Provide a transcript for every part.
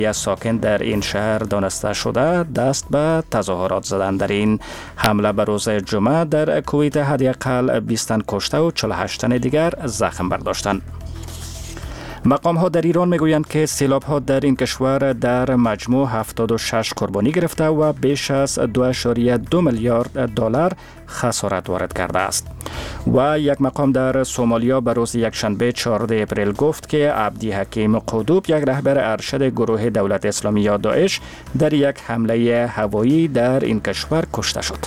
یک ساکن در این شهر دانسته شده دست به تظاهرات زدن. در این حمله به روز جمعه در کویت حداقل 20 تن کشته و 48 تن دیگر زخم برداشتند. مقام ها در ایران میگویند که سیلاب ها در این کشور در مجموع 76 قربانی گرفته و بیش از 2.2 میلیارد دلار خسارت وارد کرده است. و یک مقام در سومالیا به روز یکشنبه 14 اپریل گفت که عبدی حکیم قودوب، یک رهبر ارشد گروه دولت اسلامی یا داعش، در یک حمله هوایی در این کشور کشته شد.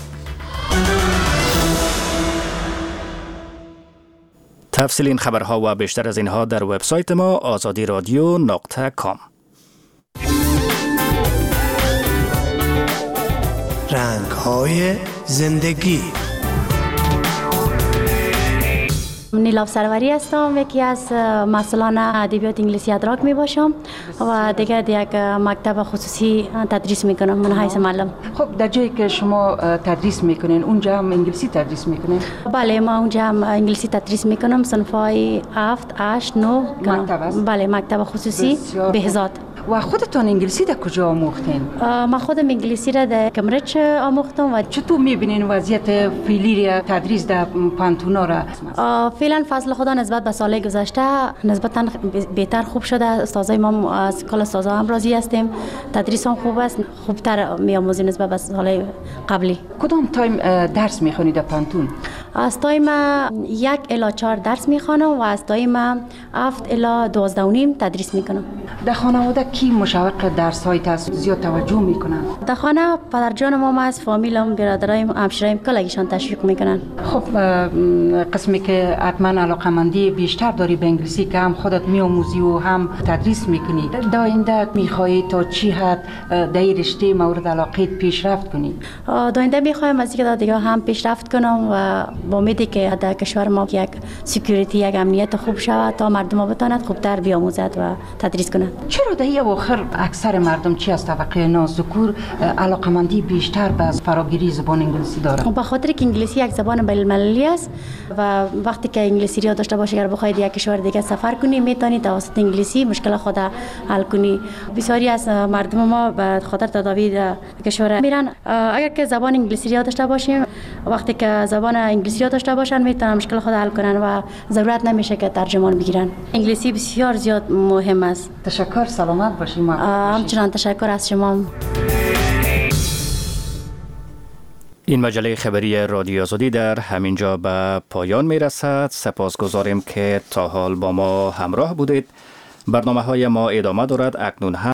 تفصیل این خبرها و بیشتر از اینها در وبسایت ما azadiradio.com. رنگ‌های زندگی. نیلاف سروری هستم، یکی از مسئولان ادبیات انگلیسی ادراک می باشم و دیگه یک مکتب خصوصی تدریس میکنم من حیث معلم. خب در جایی که شما تدریس میکنین اونجا هم انگلیسی تدریس میکنین؟ بله، ما اونجا هم انگلیسی تدریس میکنم، صنفای 7 8 9 مکتب است؟ بله، مکتب خصوصی بهزاد. و خودتان انگلیسی در کجا آموختین؟ من خودم انگلیسی را در کمبریج آموختم. و چطور میبینین وضعیت فعلی تدریس در پانتونا را؟ فعلا فضل خدا نسبت به سال گذشته نسبتا بهتر خوب شده. استادای ما از کل استادا هم راضی هستیم، تدریس هم خوب است، خوبتر میآموزیم نسبت به سال قبلی. کدام تایم درس میخونید در پانتون؟ از تایم 1 الی 4 درس میخوانم و از تایم 7 الی 12 و نیم تدریس میکنم. در خانواده کی مشوق درس های هست زیاد توجه میکنن؟ در خانه پدر جان ما از فامیلم، برادرایم، همشرایم کلگیشان تشویق میکنن. خب قسمی که حتما علاقمندی بیشتر داری به انگلیسی که هم خودت میآموزی و هم تدریس میکنی، در آینده میخوایی تا چی حد در این رشته مورد علاقه پیشرفت کنی؟ در آینده میخوایم از دیگه هم پیشرفت کنم و با امیدی که در کشور ما یک سکیوریتی، یک امنیت خوب شود تا مردم ها بتواند خوبتر بیاموزد و تدریس کنند. چرا در این اواخر اکثر مردم چی از طبقه نازذکور علاقمندی بیشتر به فراگیری زبان انگلیسی دارند؟ به خاطر که انگلیسی یک زبان بین المللی است و وقتی که انگلیسی را داشته باشی اگر بخواید یک کشور دیگه سفر کنی میتونی توسط انگلیسی مشکل خود حل کنی. بسیاری از مردم ما به خاطر تداوی در کشور میرن. اگر که زبان انگلیسی را داشته باشیم، وقتی که زبان انگلیسی را داشته باشن میتونن مشکل خود حل کنن و ضرورت نمیشه که ترجمان بگیرن. انگلیسی بسیار زیاد مهم است. تشکر، سلامت باشید. همچنان تشکر از شما. این مجله خبری رادیو آزادی در همینجا به پایان میرسد. سپاسگزاریم که تا حال با ما همراه بودید. برنامه های ما ادامه دارد. اکنون هم